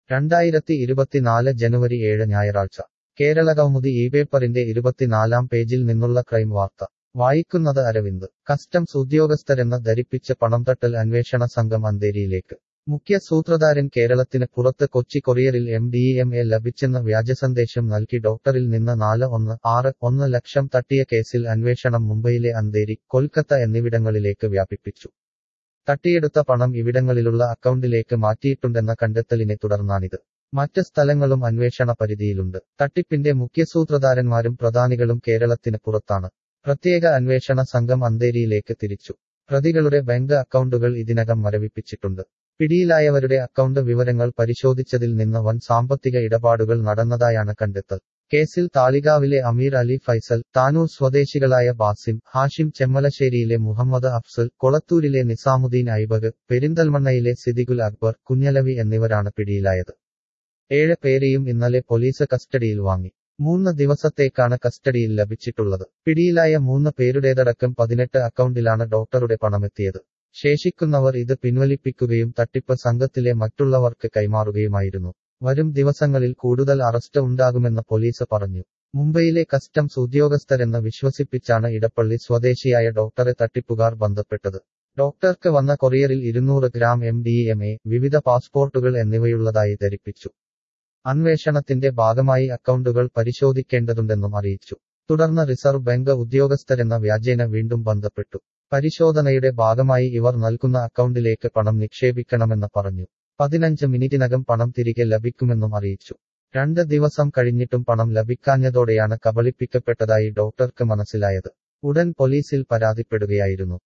2024 ജനുവരി 7 ഞായറാഴ്ച കേരളകൗമുദി ഈ പേപ്പറിന്റെ 24-ാം പേജിൽ നിന്നുള്ള ക്രൈം വാർത്ത വായിക്കുന്നത് അരവിന്ദ്. കസ്റ്റംസ് ഉദ്യോഗസ്ഥരെന്ന് ധരിപ്പിച്ച് പണം തട്ടൽ അന്വേഷണ സംഘം അന്തേരിയിലേക്ക്. മുഖ്യ സൂത്രധാരൻ കേരളത്തിന് പുറത്ത് കൊച്ചി കൊറിയറിൽ MDMA ലഭിച്ചെന്ന് വ്യാജസന്ദേശം നൽകി ഡോക്ടറിൽ നിന്ന് 4.16 ലക്ഷം തട്ടിയ കേസിൽ അന്വേഷണം മുംബൈയിലെ അന്തേരി, കൊൽക്കത്ത എന്നിവിടങ്ങളിലേക്ക് വ്യാപിപ്പിച്ചു. തട്ടിയെടുത്ത പണം ഇവിടങ്ങളിലുള്ള അക്കൗണ്ടിലേക്ക് മാറ്റിയിട്ടുണ്ടെന്ന കണ്ടെത്തലിനെ തുടർന്നാണിത്. മറ്റ് സ്ഥലങ്ങളും അന്വേഷണ പരിധിയിലുണ്ട്. തട്ടിപ്പിന്റെ മുഖ്യസൂത്രധാരന്മാരും പ്രധാനികളും കേരളത്തിന് പുറത്താണ്. പ്രത്യേക അന്വേഷണ സംഘം അന്തേരിയിലേക്ക് തിരിച്ചു. പ്രതികളുടെ ബാങ്ക് അക്കൗണ്ടുകൾ ഇതിനകം മരവിപ്പിച്ചിട്ടുണ്ട്. പിടിയിലായവരുടെ അക്കൗണ്ട് വിവരങ്ങൾ പരിശോധിച്ചതിൽ നിന്ന് വൻ സാമ്പത്തിക ഇടപാടുകൾ നടന്നതായാണ് കണ്ടെത്തൽ. കേസിൽ താളികാവിലെ അമീർ അലി ഫൈസൽ, താനൂർ സ്വദേശികളായ ബാസിം, ഹാഷിം, ചെമ്മലശ്ശേരിയിലെ മുഹമ്മദ് അഫ്സൽ, കൊളത്തൂരിലെ നിസാമുദ്ദീൻ ഐബക്, പെരിന്തൽമണ്ണയിലെ സിദ്ദിഖുൽ അക്ബർ, കുഞ്ഞലവി എന്നിവരാണ് പിടിയിലായത്. 7 പേരെയും ഇന്നലെ പോലീസ് കസ്റ്റഡിയിൽ വാങ്ങി. 3 ദിവസത്തേക്കാണ് കസ്റ്റഡിയിൽ ലഭിച്ചിട്ടുള്ളത്. പിടിയിലായ 3 പേരുടേതടക്കം 18 അക്കൗണ്ടിലാണ് ഡോക്ടറുടെ പണമെത്തിയത്. ശേഷിക്കുന്നവർ ഇത് പിൻവലിപ്പിക്കുകയും തട്ടിപ്പ് സംഘത്തിലെ മറ്റുള്ളവർക്ക് കൈമാറുകയുമായിരുന്നു. വരും ദിവസങ്ങളിൽ കൂടുതൽ അറസ്റ്റ് ഉണ്ടാകുമെന്ന് പോലീസ് പറഞ്ഞു. മുംബൈയിലെ കസ്റ്റംസ് ഉദ്യോഗസ്ഥരെന്ന് വിശ്വസിപ്പിച്ചാണ് ഇടപ്പള്ളി സ്വദേശിയായ ഡോക്ടറെ തട്ടിപ്പുകാർ ബന്ധപ്പെട്ടത്. ഡോക്ടർക്ക് വന്ന കൊറിയറിൽ 200 ഗ്രാം MDMA, വിവിധ പാസ്പോർട്ടുകൾ എന്നിവയുള്ളതായി ധരിപ്പിച്ചു. അന്വേഷണത്തിന്റെ ഭാഗമായി അക്കൗണ്ടുകൾ പരിശോധിക്കേണ്ടതുണ്ടെന്നും അറിയിച്ചു. തുടർന്ന് റിസർവ് ബാങ്ക് ഉദ്യോഗസ്ഥരെന്ന വ്യാജേന വീണ്ടും ബന്ധപ്പെട്ടു. പരിശോധനയുടെ ഭാഗമായി ഇവർ നൽകുന്ന അക്കൗണ്ടിലേക്ക് പണം നിക്ഷേപിക്കണമെന്ന് പറഞ്ഞു. 15 മിനിറ്റിനകം പണം തിരികെ ലഭിക്കുമെന്നും അറിയിച്ചു. 2 ദിവസം കഴിഞ്ഞിട്ടും പണം ലഭിക്കാഞ്ഞതോടെയാണ് കബളിപ്പിക്കപ്പെട്ടതായി ഡോക്ടർക്ക് മനസ്സിലായത്. ഉടൻ പോലീസിൽ പരാതിപ്പെടുകയായിരുന്നു.